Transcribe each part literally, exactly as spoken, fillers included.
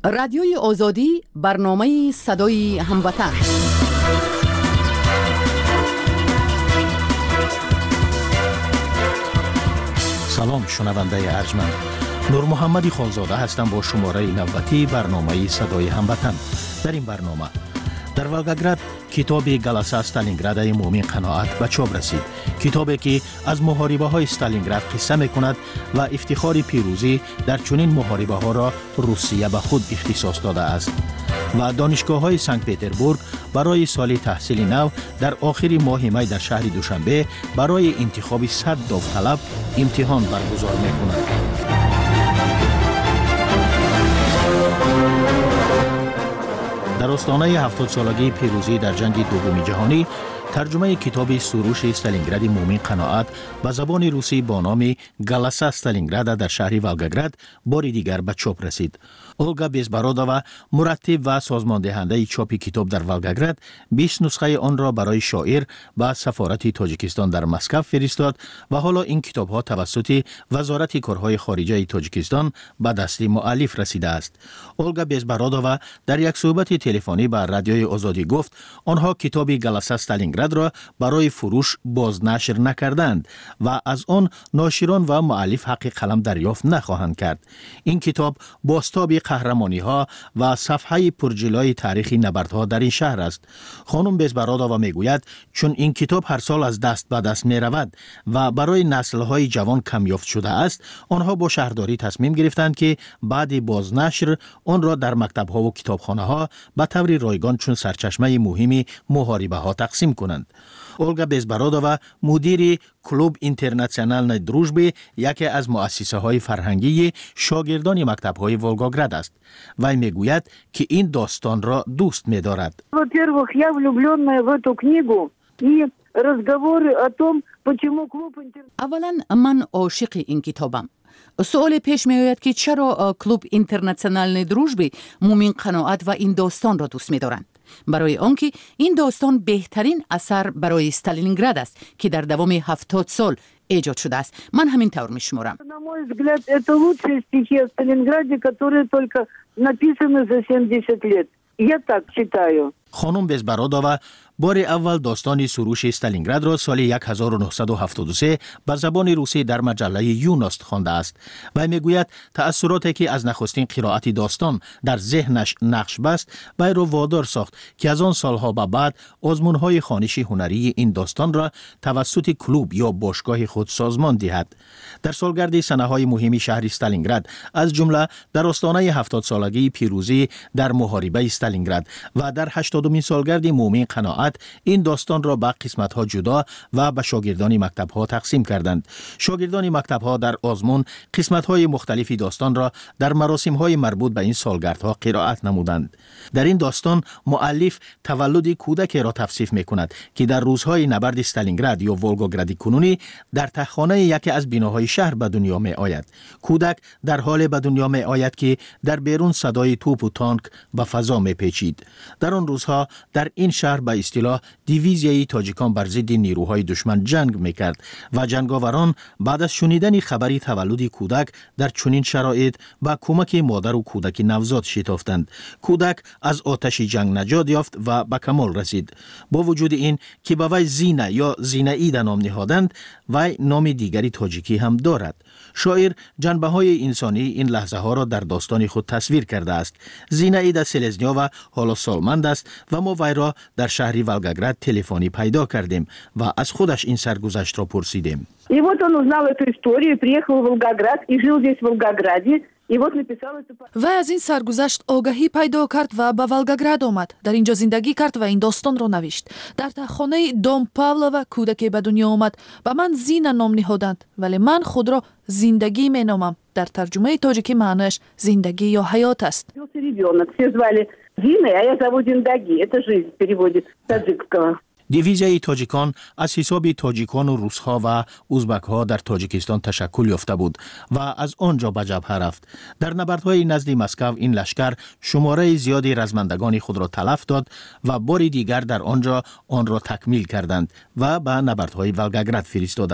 رادیوی آزادی، برنامه صدای هموطن. سلام شنونده ارجمند، نور محمدی خالزاده هستم با شماره نوبتی برنامه صدای هموطن. در این برنامه در ولگاگراد کتاب گلاسا استالینگراد مومین قناعت به چاپ رسید. کتابی که از محاربه های استالینگراد قصه می کند و افتخار پیروزی در چنین محاربه ها را روسیه به خود اختصاص داده است. و دانشگاه های سنت پتربورگ برای سال تحصیل نو در آخر ماه می در شهر دوشنبه برای انتخاب صد داوطلب امتحان برگزار می کند. در آستانه هفتاد سالگی پیروزی در جنگ دوم جهانی، ترجمه کتاب سروش استالینگراد مومین قناعت به زبان روسی با نام گلاسا استالینگراد در شهر ولگاگراد بار دیگر به چاپ رسید. اولگا بیزبارودووا مرتب و سازمان دهنده چاپ کتاب در ولگاگراد بیست نسخه آن را برای شاعر به سفارت تاجیکستان در مسکو فرستاد و حالا این کتاب ها توسط وزارت کارهای خارجه تاجیکستان به دست مؤلف رسیده است. اولگا بیزبارودووا در یک صحبت تلفنی با رادیوی آزادی گفت آنها کتاب گلاسا استالینگراد را برای فروش بازنشر نکردند و از آن ناشران و مؤلف حق قلم دریافت نخواهند کرد. این کتاب بازتاب قهرمانی ها و صفحه پرجلوی تاریخی نبردها در این شهر است. خانم بیزبارودووا میگوید چون این کتاب هر سال از دست به دست می رود و برای نسل های جوان کمیافت شده است، آنها با شهرداری تصمیم گرفتند که بعد بازنشر آن را در مکتب ها و کتابخانه ها به طور رایگان چون سرچشمه مهمی محاربه ها تقسیم کنند. اولگا بیزبارودووا مدیر کلوب اینترنشنال دروژبی، یکی از مؤسسه های فرهنگی شاگردان مکتب های ولگاگراد است. وی میگوید که این داستان را دوست می‌دارد. Во-первых, я влюбленная в эту книгу и разговоры о том, почему клуб اولا من عاشق این کتابم. سوال پیش می آید که چرا کلوب اینترنشنال دروژبی مومین قناعت و این داستان را دوست می دارند. برای آنکه این داستان بهترین اثر برای استالینگراد است که در دوام هفتاد سال ایجاد شده است. من همین طور می شمارم. На мой взгляд, это лучшие стихи о Сталинграде, которые только написаны за семьдесят лет. Я так считаю. خانم بیزبارودووا بار اول داستان سروش استالینگراد را سال هزار و نهصد و هفتاد و سه به زبان روسی در مجله یوناست خوانده است و میگوید تأثیراتی که از نخستین قرائت داستان در ذهنش نقش بست وی را وادار ساخت که از آن سالها به بعد آزمون‌های خوانش هنری این داستان را توسط کلوب یا باشگاه خود سازمان دهد. در سالگرد سنه‌های مهم شهر استالینگراد از جمله در آستانه هفتاد سالگی پیروزی در محاربه استالینگراد و در هشتادمین سالگرد مومین قناعت این داستان را به قسمت‌ها جدا و به شاگردان مکتب‌ها تقسیم کردند. شاگردان مکتب‌ها در آزمون قسمت‌های مختلفی داستان را در مراسم‌های مربوط به این سالگردها قرائت نمودند. در این داستان مؤلف تولد کودکی را توصیف می‌کند که در روزهای نبرد استالینگراد یا ولگاگراد کنونی در تهخانه یکی از بناهای شهر به دنیا می‌آید. کودک در حال به دنیا می‌آید که در بیرون صدای توپ و تانک به فضا می‌پیچید. در آن روزها در این شهر به اصطلاح دیویزیای تاجیکان بر ضد نیروهای دشمن جنگ میکرد و جنگاوران بعد از شنیدن خبری تولد کودک در چنین شرایط با کمک مادر و کودک نوزاد شتافتند. کودک از آتش جنگ نجات یافت و به کمال رسید. با وجود این که به وی زینه یا زینه‌اید نام نهادند، وی نام دیگری تاجیکی هم دارد. شاعر جنبه های انسانی این لحظه ها را در داستان خود تصویر کرده است. زینه‌اید سلزنیاوا حالا سالمند است و ما وی را در شهر ولگاگراد تلفنی پیدا کردیم و از خودش این سرگذشت را پرسیدیم. И вот он узнал эту историю, приехал в Волгоград и жил здесь в Волгограде. و از این سرگذشت آگاهی پیدا کرد و به ولگاگراد آمد. در اینجا زندگی کرد و این داستان را نوشت. در خانه دام پاولووا کودکی به دنیا آمد. به من زینا نام نهادند، ولی من خود را زندگی می نامم. در ترجمه تاجیکی معنیش زندگی یا حیات است. دیویزیای تاجیکان از حساب تاجیکان و روس‌ها و ازبک‌ها در تاجیکستان تشکل یافته بود و از آنجا به جبهه رفت. در نبردهای نزد مسکو این لشکر شماره زیادی رزمندگان خود را تلف داد و بار دیگر در آنجا آن را تکمیل کردند و به نبردهای ولگاگراد فرستادند.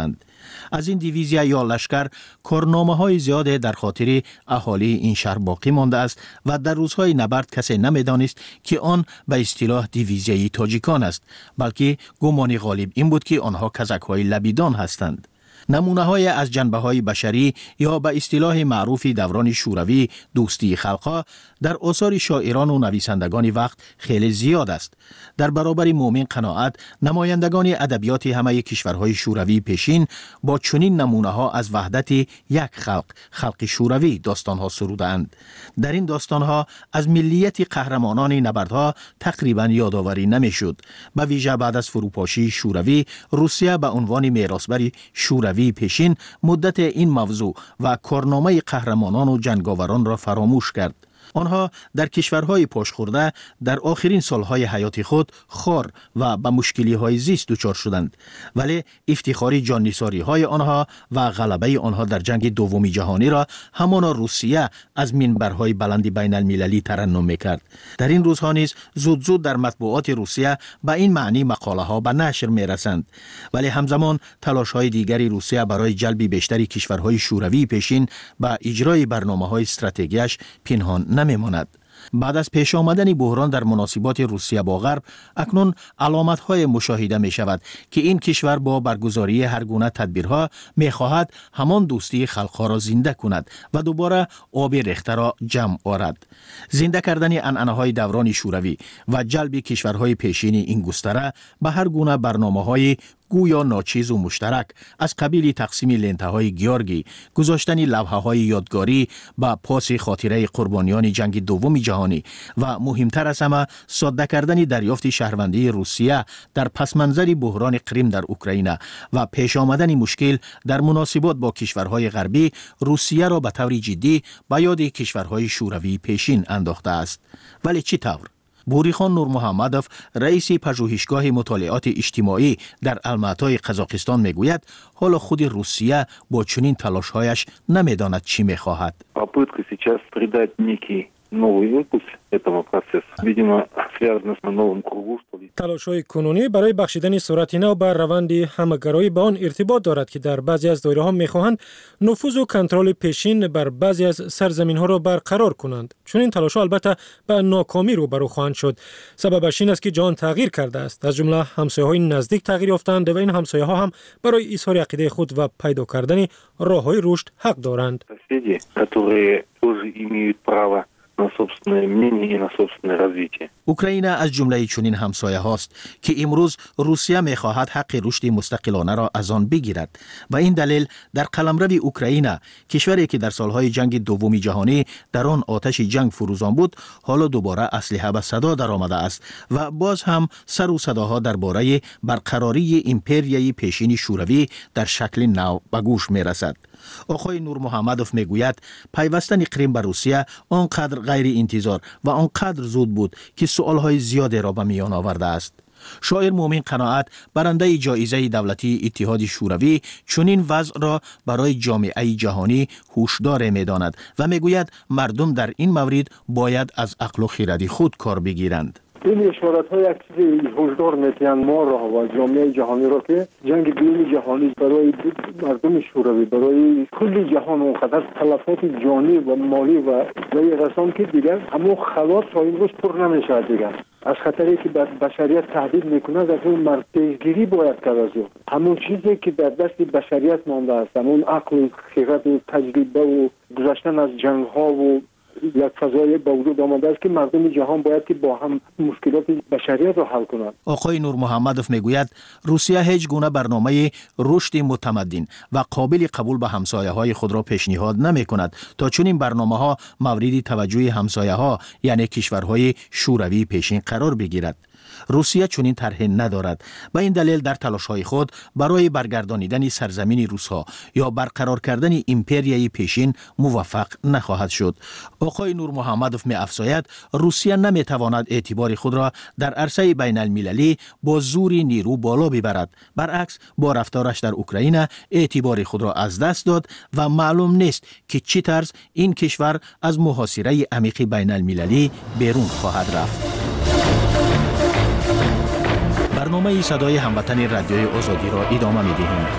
از این دیویزیا یا لشکر کارنامه های زیاد در خاطر اهالی این شهر باقی مانده است و در روزهای نبرد کسی نمیدانست که آن به اصطلاح دیویزیای تاجیکان است، بلکه گمان غالب این بود که آنها کزک های لبیدان هستند. نمونه های از جنبه های بشری یا به اصطلاح معروف دوران شوروی دوستی خلقها در آثار شاعران و نویسندگان وقت خیلی زیاد است. در برابر مومن قناعت نمایندگان ادبیات همه کشورهای شوروی پیشین با چنین نمونه ها از وحدت یک خلق، خلق شوروی داستان ها سرودند. در این داستان ها از ملیت قهرمانان نبردها تقریبا یادآوری نمیشد. به ویژه بعد از فروپاشی شوروی، روسیه به عنوان میراثبر شوروی پیشین مدت این موضوع و کارنامه قهرمانان و جنگاوران را فراموش کرد. آنها در کشورهای پاشخورده در آخرین سالهای حیات خود خار و به مشکلی‌های زیست دچار شدند، ولی افتخاری جان‌نثاری های آنها و غلبه آنها در جنگ دوم جهانی را همان روسیه از منبرهای بلند بین المللی ترنم می‌کرد. در این روزها نیز زود زود در مطبوعات روسیه به این معنی مقاله ها به نشر می‌رسند، ولی همزمان تلاش‌های دیگری روسیه برای جلب بیشتری کشورهای شوروی پیشین به اجرای برنامه‌های استراتژیش پنهان نمی‌ماند. بعد از پیش آمدن بحران در مناسبات روسیه با غرب، اکنون علامت‌های مشاهده می‌شود که این کشور با برگزاری هر گونه تدبیرها می‌خواهد همان دوستی خلق‌ها را زنده کند و دوباره آب ریخته را جمع آورد. زنده کردن عنعنه‌های دوران شوروی و جلب کشورهای پیشین این گستره به هر گونه برنامه‌های گویا ناچیز و مشترک از قبیل تقسیم لنته‌های گیورگی، گذاشتن لوحه‌های یادگاری با پاس خاطره قربانیان جنگ دوم جهانی و مهمتر از همه ساده کردن دریافت شهروندی روسیه در پس منظر بحران کریم در اوکراین و پیش آمدن مشکل در مناسبات با کشورهای غربی، روسیه را به طور جدی به یاد کشورهای شوروی پیشین انداخته است. ولی چه طور؟ بوریخان نور محمدوف، رئیس پژوهشگاه مطالعات اجتماعی در الماتای قزاقستان میگوید حالا خود روسیه با چنین تلاش‌هایش نمیداند چی میخواهد. Попытка сейчас придать некий новый импульс этому процессу, видимо, связано с новым кругом. تلاش‌های کنونی برای بخشیدن صورت نو بر روند همگرایی با آن ارتباط دارد که در بعضی از دایره‌ها می‌خواهند نفوذ و کنترل پیشین بر بعضی از سرزمین‌ها را برقرار کنند. چون این تلاش‌ها البته به ناکامی روبرو خواهند شد. سببش این است که جهان تغییر کرده است. از جمله همسایه‌های نزدیک تغییر یافتند و این همسایه‌ها هم برای اظهار عقیده خود و پیدا کردن راه‌های رشد حق دارند. Соседи, которые тоже имеют право на собственное мнение и на собственное развитие. اوکراین از جمله چنین همسایه هاست که امروز روسیه می‌خواهد حق رشد مستقلانه را از آن بگیرد و این دلیل در قلمرو اوکراین، کشوری که در سالهای جنگ دوم جهانی در آن آتش جنگ فروزان بود، حالا دوباره اسلحه به صدا درآمده است و باز هم سر و صداها درباره برقراری ایمپریای پیشین شوروی در شکل نو به گوش می‌رسد. آقای نور محمدوف میگوید پیوستن کریم به روسیه آنقدر غیر انتظار و آنقدر زود بود که سوالهای زیادی را به میان آورده است. شاعر مومن قناعت، برنده جایزه دولتی اتحاد شوروی، چنین وضع را برای جامعه جهانی هوشدار می‌داند و میگوید مردم در این مورد باید از عقل و خرد خود کار بگیرند. این اشارات ها یک چیز هشدار میتیان ما را و جامعه جهانی را که جنگ دوم جهانی برای مردم شوروی، برای کل جهان اونقدر تلفات جانی و مالی و جای رسان که دیگر اما خلاص تا این روز پر نمیشه دیگر. از خطری که بر بشریت تهدید میکنه از اون مرد پیشگیری باید کرد از اون. همون چیزی که در دست بشریت مانده است، همون عقل، خرد و تجربه و گذشتن از جنگ ها و یک فضای با وجود آمده است که مردم جهان باید که با هم مشکلات بشریت را حل کنند. آقای نور محمدوف میگوید روسیه هیچ گونه برنامه رشد متمدن و قابل قبول به همسایه های خود را پیشنهاد نمی کند تا چون این برنامه ها مورد توجه همسایه ها یعنی کشورهای شوروی پیشین قرار بگیرد. روسیه چنین طرحی ندارد. به این دلیل در تلاش‌های خود برای برگردانیدن سرزمین روس‌ها یا برقرار کردن ایمپریای پیشین موفق نخواهد شد. آقای نور محمدوف می‌افزاید روسیه نمی‌تواند اعتبار خود را در عرصه بین المللی با زوری نیرو بالا ببرد. برعکس با رفتارش در اوکراین اعتبار خود را از دست داد و معلوم نیست که چه طرز این کشور از محاصره عمیق بین المللی بیرون خواهد رفت. برنامه صدای هموطن رادیوی آزادی را ادامه می‌دهیم.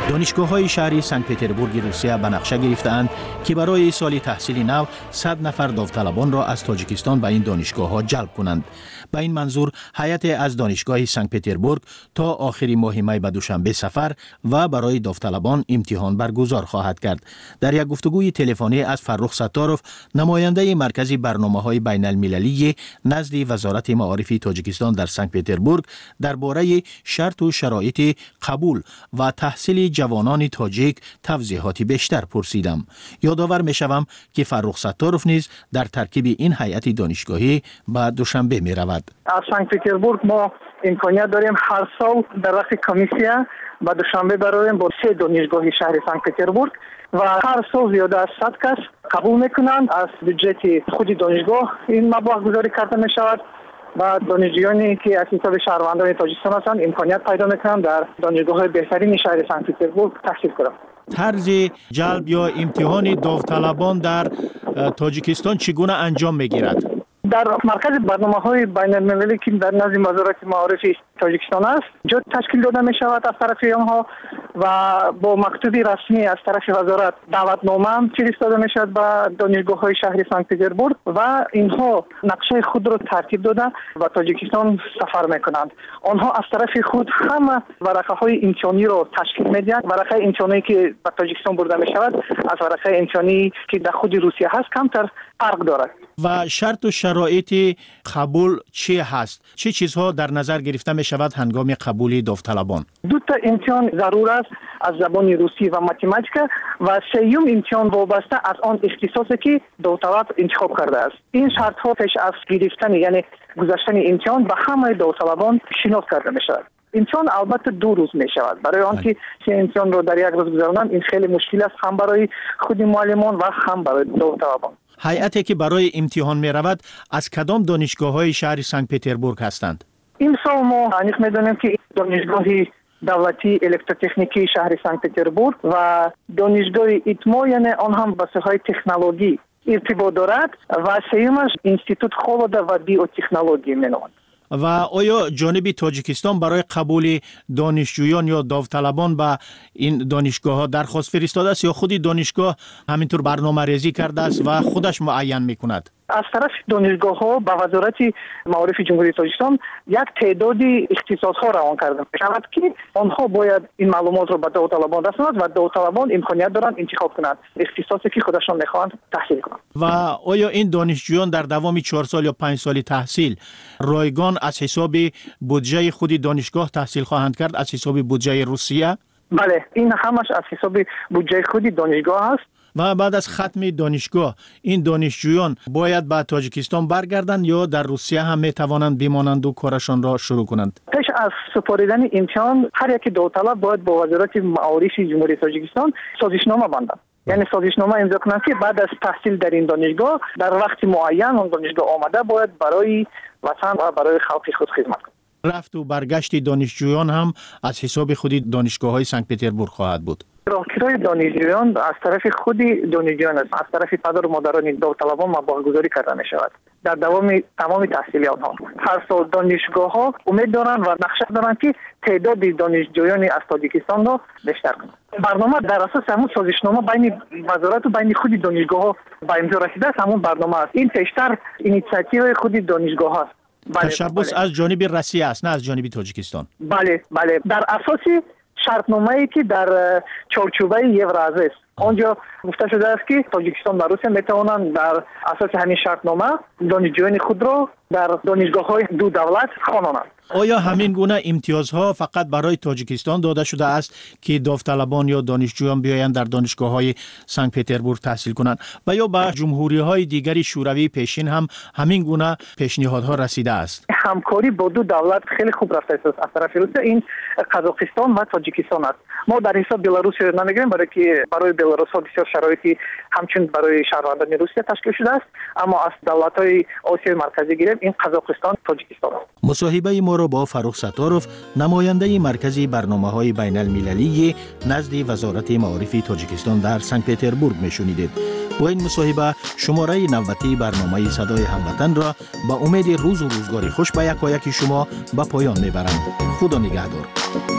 دانشگاه‌های شهری سنت پتربورگ روسیه به نقشه گرفته‌اند که برای سال تحصیلی نو صد نفر داوطلبان را از تاجیکستان به این دانشگاه‌ها جلب کنند. به این منظور هیئت از دانشگاه سنت پتربورگ تا آخر ماه می به دوشنبه سفر و برای داوطلبان امتحان برگزار خواهد کرد. در یک گفتگوی تلفنی از فرخ ستارов نماینده مرکز برنامه‌های بین المللی نزد وزارت معارف تاجیکستان در سنت پتربورگ درباره شرط و شرایط قبول و تحصیل جوانان تاجیک توضیحاتی بیشتر پرسیدم. یادآور می‌شوم که فرخ ستارov نیز در ترکیب این هیئت دانشگاهی به دوشنبه می‌رود. از سنت پتربورگ ما امکانیت داریم هر سال در وقت کمیسیا به دوشنبه برویم با سه دانشگاه شهر سنت پتربورگ و هر سال زیاده از صد کس قبول میکنند. از بودجت خود دانشگاه این مبلغ گذاری کرده می شود و دانشجویانی که از حساب شهروندان تاجیکستان هستند امکانیت پیدا میکنند در دانشگاه بهترین شهر سنت پتربورگ تحصیل کنند. طرز جلب یا امتحان داوطلبان در تاجیکستان چگونه انجام میگیرد؟ در مرکز برنامه‌های بین المللی که در نزد وزارت معارف تاجیکستان است جا تشکیل داده می شود از طرف آنها و با مکتوب رسمی از طرف وزارت دعوتنامه فرستاده می شود به دانشگاه‌های شهر سنت پتربورگ و اینها نقشه خود را ترتیب داده و تاجیکستان سفر می کنند. آنها از طرف خود همه ورقه‌های امتحانی را تشکیل می‌دهند. ورقه امتحانی که به تاجیکستان برده می شود از ورقه امتحانی که در خود روسیه هست کمتر فرق دارد. و شرط و شرایط قبول چی هست؟ چه چیزها در نظر گرفته می شود هنگام قبول داوطلبان؟ دو تا امتحان ضرور است از زبان روسی و ماتماتیکا و سیوم امتحان وابسته از آن اختصاصی که داوطلب انتخاب کرده است. این شرط ها پیش از گرفتن یعنی گذاشتن امتحان به همه داوطلبان شناخت کرده می شود. امتحان البته دو روز می شود. برای آنکه سه امتحان را در یک روز گذراندن این خیلی مشکل است هم برای خود معلمان و هم برای داوطلبان. هیئتی که برای امتحان می رود از کدام دانشگاه‌های شهر سنت پتربورگ هستند؟ این سال ما انیق می دانیم که دانشگاه دولتی الکتروتکنیکی شهر سنت پتربورگ و دانشگاه ایتما یعنی آن هم بحث‌های تکنولوژی ارتباط دارد و سیومش انستیتوت خالده و بیوتکنولوژی می نامد. و آیا جانب تاجیکستان برای قبول دانشجویان یا داوطلبان به این دانشگاه ها درخواست فرستاده است یا خودی دانشگاه همینطور برنامه ریزی کرده است و خودش معین می کند؟ از طرف دانشگاه ها به وزارت معارف جمهوری تاجیکستان یک تعدادی اختصاص ها روان کرده می شود که آنها باید این معلومات را به داوطلبان رسانند و داوطلبان امکانیت دارند انتخاب کنند اختصاصی که خودشان میخواهند تحصیل کنند. و آیا این دانشجویان در دوام چهار سال یا پنج سال تحصیل رایگان از حساب بودجه خود دانشگاه تحصیل خواهند کرد از حساب بودجه روسیه؟ بله، این همش از حساب بودجه خود دانشگاه است. و بعد از ختم دانشگاه این دانشجویان باید به تاجیکستان برگردند یا در روسیه هم می توانند بمانند و کارشان را شروع کنند؟ پیش از سپاریدن امتحان هر یک داوطلب باید با وزارت معارف جمهوری تاجیکستان سازشنامه بندند. یعنی سازشنامه امضا کنند که بعد از تحصیل در این دانشگاه در وقت معین اون دانشگاه آمده باید برای وطن و برای خلق خود خدمت کنند. رفت و برگشت دانشجویان هم از حساب خود دانشگاه‌های سنت پتربورگ خواهد بود. راهگیری دانشجویان از طرف خود دانشجویان است، از طرف پدر و مادران داوطلبان مبالغه‌گذاری کرده می شود در دوام تمام تحصیل آنها. هر سال دانشگاه ها امید دارند و نقشه دارند که تعداد دانشجویان از تاجیکستان را بیشتر کنند. برنامه در اساس همون سازشنامه بین وزارت و بین خود دانشگاه ها به امضا رسیده است. همون برنامه است. این پیشتر اینیشیاتیو خود دانشگاه است. بله، تشبث بله. از جانب روسیه است نه از جانب تاجیکستان. بله بله، در اساس شرطنامه‌ای که در چارچوبه یوراز است. آنجا گفته شده است که تاجیکستان و روسیه میتوانند در اساس همین شرطنامه دانشجویان خود را در دانشگاه‌های دو دولت خوانند. آیا همین گونه امتیازها فقط برای تاجیکستان داده شده است که داوطلبان یا دانشجویان بیایند در دانشگاه‌های سنت پتربورگ تحصیل کنند و یا به جمهوری‌های دیگری شوروی پیشین هم همین گونه پیشنهادها رسیده است؟ همکاری با دو دولت خیلی خوب رفته است از طرف روسیه. این قزاقستان و تاجیکستان است. ما در حساب بلاروس نمیگیم برای که برای بلاروس بسیار شرایطی همچون برای شهروندان روسیه تشکیل شده است، اما از دولت‌های آسیای مرکزی گیریم این قزاقستان تاجیکستان است. مصاحبه ما را با فرخ ستارov نماینده مرکز برنامه‌های بین المللی نزد وزارت معارف تاجیکستان در سنت پتربورگ میشنیدید. و این مصاحبه شماره نوبتی برنامه صدای هموطن را با امید روز و روزگاری خوش به یکایک شما به پایان میبرم. خدا نگهدار.